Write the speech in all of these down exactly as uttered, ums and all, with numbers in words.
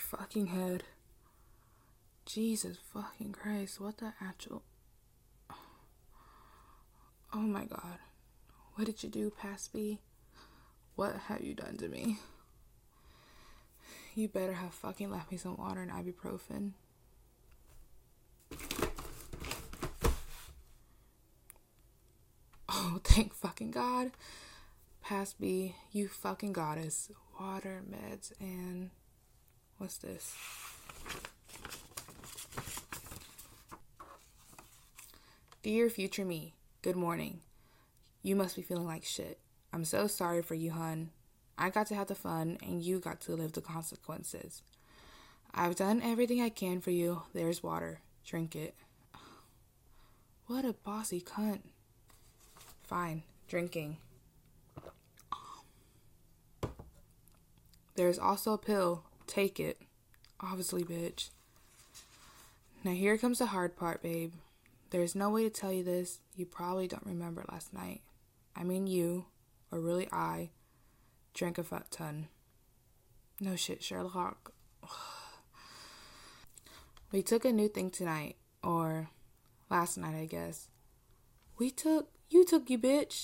fucking head. Jesus fucking Christ, what the actual... Oh my god. What did you do, Pasby? What have you done to me? You better have fucking left me some water and ibuprofen. Oh, thank fucking God. Pasby, you fucking goddess. Water, meds, and... What's this? Dear future me, good morning. You must be feeling like shit. I'm so sorry for you, hun. I got to have the fun, and you got to live the consequences. I've done everything I can for you. There's water. Drink it. What a bossy cunt. Fine. Drinking. There's also a pill. Take it. Obviously, bitch. Now here comes the hard part, babe. There's no way to tell you this. You probably don't remember last night. I mean you, or really I, drank a fuck ton. No shit, Sherlock. We took a new thing tonight, or last night, I guess. We took, you took, you bitch.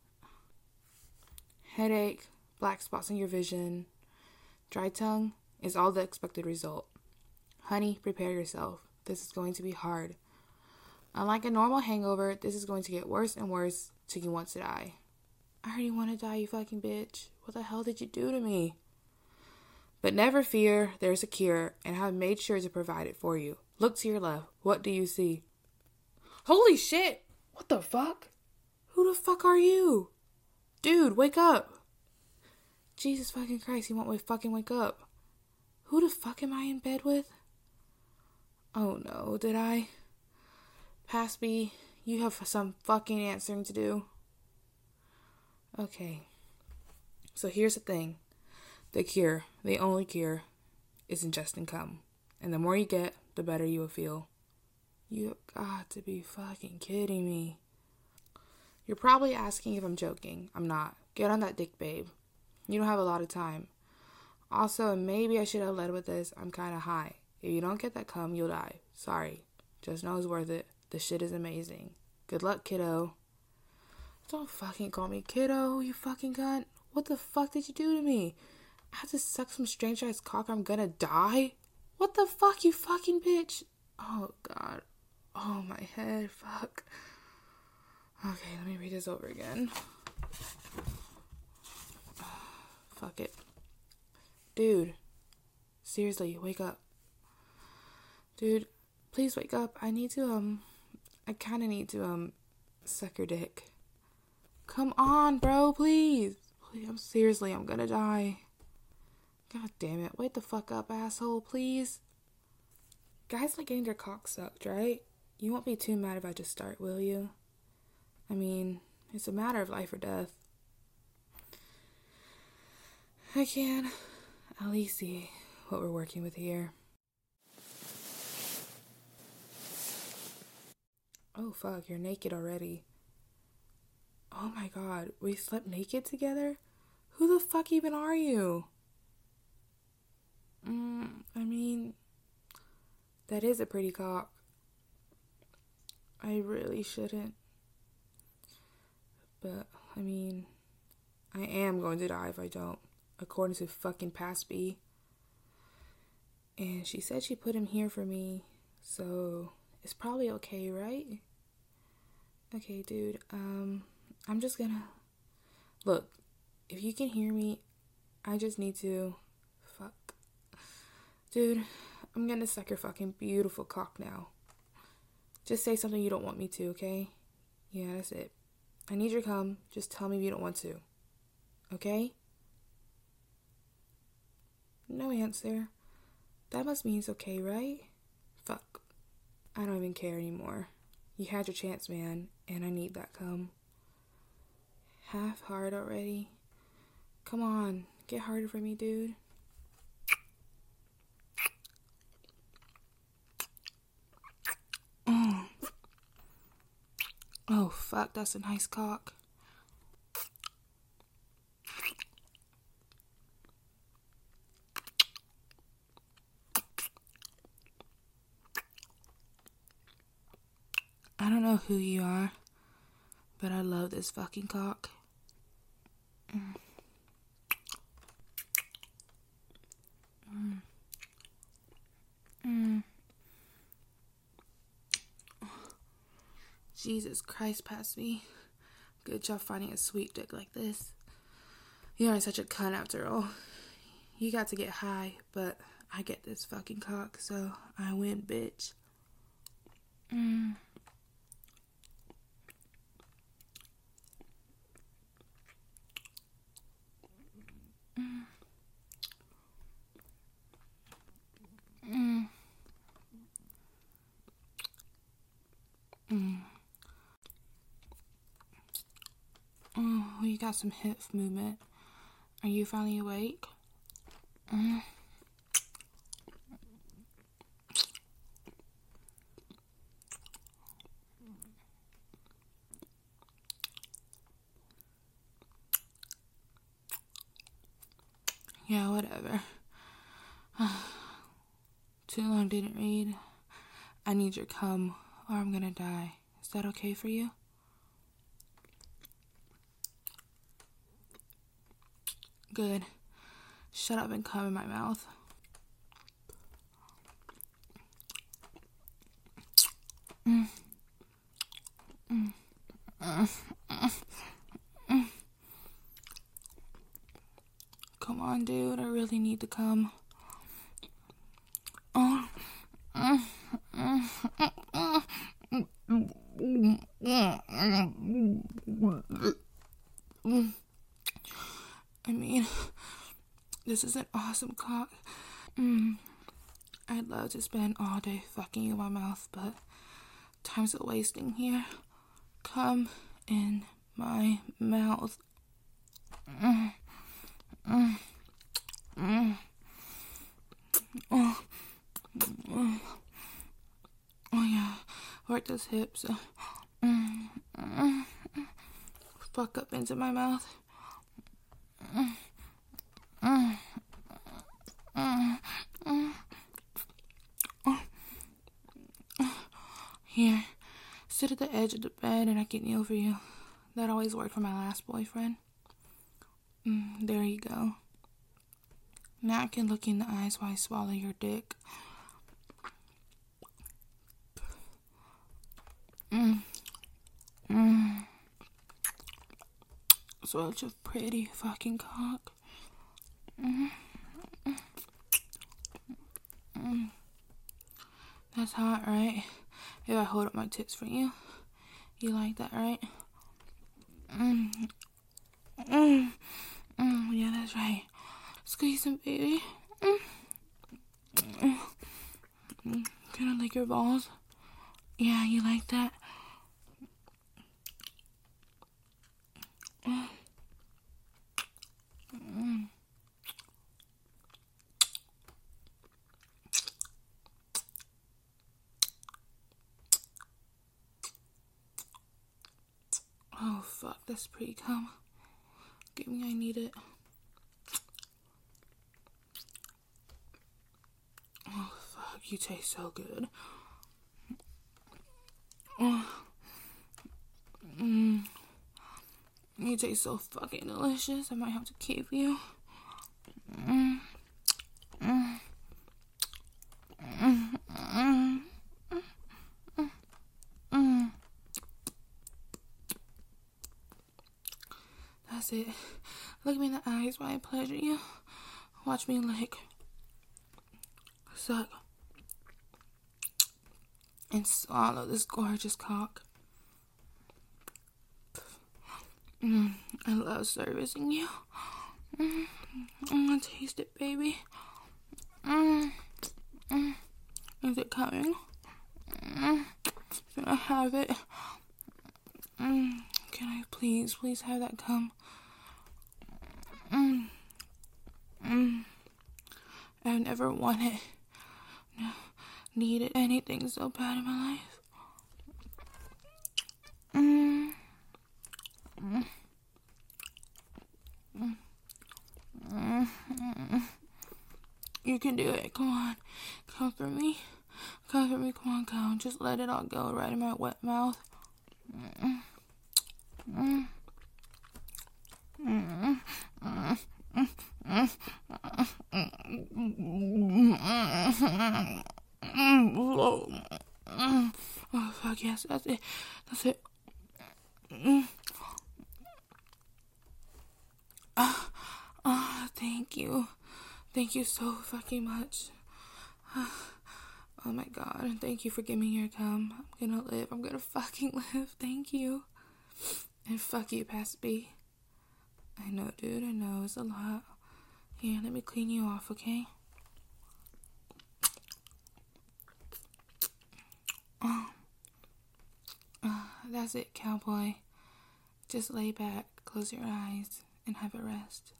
Headache, black spots in your vision, dry tongue is all the expected result. Honey, prepare yourself. This is going to be hard. Unlike a normal hangover, this is going to get worse and worse till you want to die. I already want to die, you fucking bitch. What the hell did you do to me? But never fear, there's a cure, and I have made sure to provide it for you. Look to your left. What do you see? Holy shit! What the fuck? Who the fuck are you? Dude, wake up! Jesus fucking Christ, he won't wait fucking wake up. Who the fuck am I in bed with? Oh no, did I? Pasby, you have some fucking answering to do. Okay. So here's the thing. The cure, the only cure, is ingesting cum. And the more you get, the better you will feel. You have got to be fucking kidding me. You're probably asking if I'm joking. I'm not. Get on that dick, babe. You don't have a lot of time. Also, maybe I should have led with this. I'm kind of high. If you don't get that cum, you'll die. Sorry. Just know it's worth it. The shit is amazing. Good luck, kiddo. Don't fucking call me kiddo, you fucking cunt. What the fuck did you do to me? I have to suck some strange guy's cock or I'm gonna die? What the fuck, you fucking bitch? Oh, God. Oh, my head. Fuck. Okay, let me read this over again. Fuck it. Dude. Seriously, wake up. Dude, please wake up. I need to, um... I kinda need to, um... suck your dick. Come on, bro, please. Please, I'm seriously, I'm gonna die. God damn it. Wake the fuck up, asshole, please. Guys like getting their cock sucked, right? You won't be too mad if I just start, will you? I mean, it's a matter of life or death. I can at least see what we're working with here. Oh fuck, you're naked already. Oh my god, we slept naked together? Who the fuck even are you? Mm, I mean, that is a pretty cock. I really shouldn't. But, I mean, I am going to die if I don't, according to fucking Pasby. And she said she put him here for me, so it's probably okay, right? Okay, dude, um, I'm just gonna... Look, if you can hear me, I just need to... Fuck. Dude, I'm gonna suck your fucking beautiful cock now. Just say something you don't want me to, okay? Yeah, that's it. I need your cum. Just tell me if you don't want to. Okay? No answer. That must mean it's okay, right? Fuck. I don't even care anymore. You had your chance, man, and I need that cum. Half hard already? Come on, get harder for me, dude. Mm. Oh, fuck, that's a nice cock. I don't know who you are, but I love this fucking cock. Mm. Mm. Mm. Jesus Christ, past me. Good job finding a sweet dick like this. You aren't such a cunt after all. You got to get high, but I get this fucking cock, so I win, bitch. Mm. Mm. Mm. Mm. Oh, you got some hip movement. Are you finally awake? Mm. Yeah, whatever. Too long didn't read. I need your cum or I'm gonna die. Is that okay for you? Good. Shut up and cum in my mouth. Mm. Mm. Mm. Mm. Mm. Come on, dude. I really need to cum. Oh. Mm. Mm. Mm. Mm. I mean, this is an awesome cock. Mm. I'd love to spend all day fucking you in my mouth, but time's a wasting here. Come in my mouth. Mm. Mm. Mm. Oh. Oh. Oh yeah, work those hips. Mm. Mm. Fuck up into my mouth. Mm. Mm. Mm. Mm. Oh. Here, sit at the edge of the bed and I can kneel for you. That always worked for my last boyfriend. Mm, there you go. Now I can look you in the eyes while I swallow your dick. Mm. Mm. Such a pretty fucking cock. Mm. Mm. That's hot, right? If I hold up my tits for you, you like that, right? Mm. Mm. Mm. Yeah, that's right. Squeeze them, baby. Mm. Mm. Can I lick your balls? Yeah, you like that? Mm. Mm. Oh, fuck, that's pretty cum. Give me, I need it. Oh, fuck, you taste so good. Oh. Mm. You taste so fucking delicious. I might have to keep you. Mm. Mm. Mm. Mm. Mm. Mm. That's it. Look me in the eyes while I pleasure you. Watch me lick, suck, and swallow this gorgeous cock. Mm. I love servicing you. Mm. I'm gonna taste it, baby. Mm. Mm. Is it coming? Mm. Can I have it? Mm. Can I please, please have that come? Mm. Mm. I've never wanted, no, needed anything so bad in my life. Mm. Mm. Mm. Mm. Mm. You can do it. Come on. Come for me. Comfort me, come on, come. Just let it all go right in my wet mouth. Mm. Mm. Mm. Mm. Mm. Mm. Oh, fuck, yes, that's it. That's it. Mm. Oh, oh, thank you. Thank you so fucking much. Oh my god, thank you for giving me your cum. I'm gonna live. I'm gonna fucking live. Thank you. And fuck you, Past B. I know, dude. I know. It's a lot. Here, let me clean you off, okay? Oh. Uh, that's it, cowboy. Just lay back, close your eyes, and have a rest.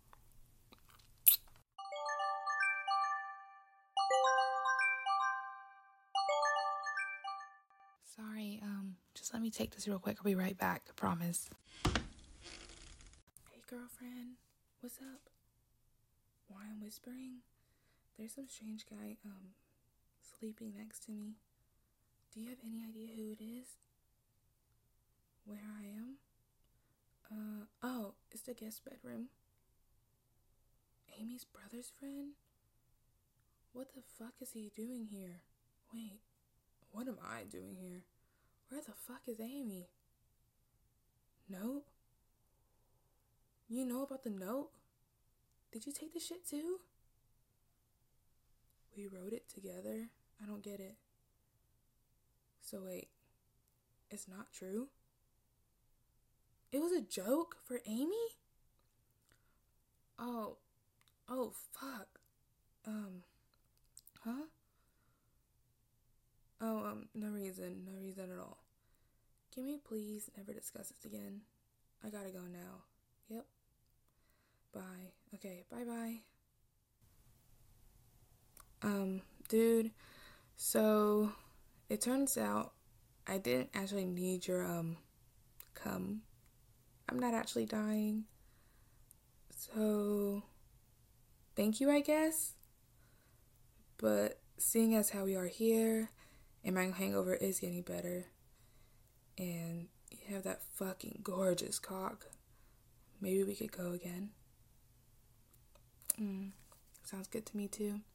Sorry, um, just let me take this real quick. I'll be right back, I promise. Hey, girlfriend. What's up? Why I'm whispering? There's some strange guy, um, sleeping next to me. Do you have any idea who it is? Where I am? Uh, oh, it's the guest bedroom. Amy's brother's friend? What the fuck is he doing here? Wait, what am I doing here? Where the fuck is Amy? Note? You know about the note? Did you take the shit too? We wrote it together? I don't get it. So wait, it's not true? It was a joke for Amy? Oh, oh fuck. Um, huh? Oh, um, no reason, no reason at all. Can we please never discuss this again? I gotta go now. Yep. Bye. Okay, bye-bye. Um, dude, so it turns out I didn't actually need your, um, cum. I'm not actually dying. So, thank you, I guess. But seeing as how we are here, and my hangover is getting better, and you have that fucking gorgeous cock, maybe we could go again. Mm, sounds good to me too.